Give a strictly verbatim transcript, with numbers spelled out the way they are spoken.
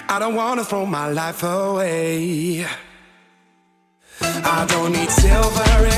I don't wanna throw my life away. I don't need silver